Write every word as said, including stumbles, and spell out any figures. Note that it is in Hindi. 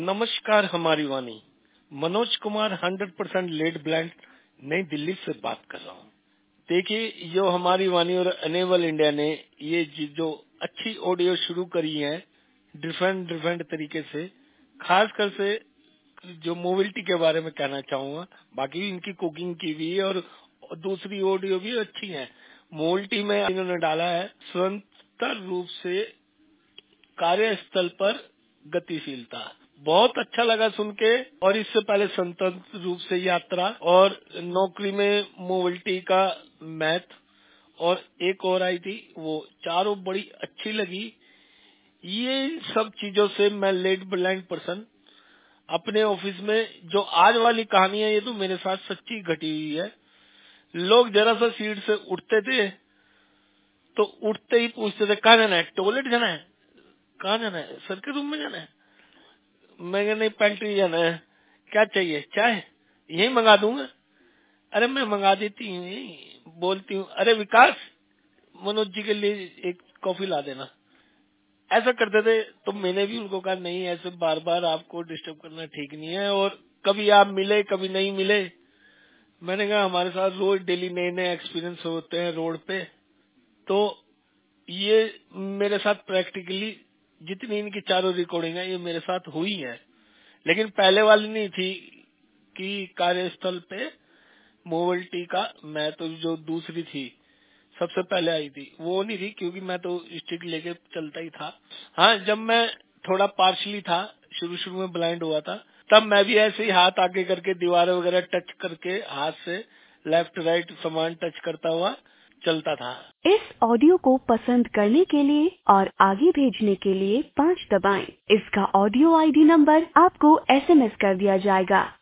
नमस्कार, हमारी वाणी Manoj Kumar hundred percent late blind New Delhi से बात कर रहा हूँ। देखिए, जो हमारी वाणी और अनेबल इंडिया ने ये जो अच्छी ऑडियो शुरू करी है डिफरेंट डिफरेंट तरीके से, खासकर से जो मोबिलिटी के बारे में कहना चाहूंगा। बाकी इनकी कुकिंग की भी और दूसरी ऑडियो भी अच्छी है। मोबिलिटी में इन्होंने डाला है स्वतंत्र रूप से कार्यस्थल पर गतिशीलता। बहुत अच्छा लगा सुन के। और इससे पहले स्वतंत्र रूप से यात्रा और नौकरी में मोबिलिटी का मैथ और एक और आई थी, वो चारों बड़ी अच्छी लगी। ये सब चीजों से मैं लेट ब्लाइंड पर्सन अपने ऑफिस में, जो आज वाली कहानी है ये तो मेरे साथ सच्ची घटी हुई है। लोग जरा सा सीट से उठते थे तो उठते ही पूछते थे कहाँ जाना है, टॉयलेट जाना है, कहाँ जाना है, सर के रूम में जाना है, मैं नहीं पेंट्री जाना है, क्या चाहिए, चाय यही मंगा दूंगा। अरे मैं मंगा देती हूँ, बोलती हूँ अरे विकास मनोज जी के लिए एक कॉफी ला देना। ऐसा करते थे तो मैंने भी उनको कहा नहीं, ऐसे बार बार आपको डिस्टर्ब करना ठीक नहीं है। और कभी आप मिले कभी नहीं मिले, मैंने कहा हमारे साथ रोज डेली नए नए एक्सपीरियंस होते हैं रोड पे। तो ये मेरे साथ प्रैक्टिकली जितनी इनकी चारों रिकॉर्डिंग है ये मेरे साथ हुई है। लेकिन पहले वाली नहीं थी कि कार्यस्थल पे मोबिलिटी का, मैं तो जो दूसरी थी सबसे पहले आई थी वो नहीं थी, क्योंकि मैं तो स्टिक लेके चलता ही था। हाँ, जब मैं थोड़ा पार्शली था, शुरू शुरू में ब्लाइंड हुआ था, तब मैं भी ऐसे ही हाथ आगे करके दीवारें वगैरह टच करके हाथ से लेफ्ट राइट सामान टच करता हुआ चलता था। इस ऑडियो को पसंद करने के लिए और आगे भेजने के लिए पाँच दबाएं। इसका ऑडियो आईडी नंबर आपको एसएमएस कर दिया जाएगा।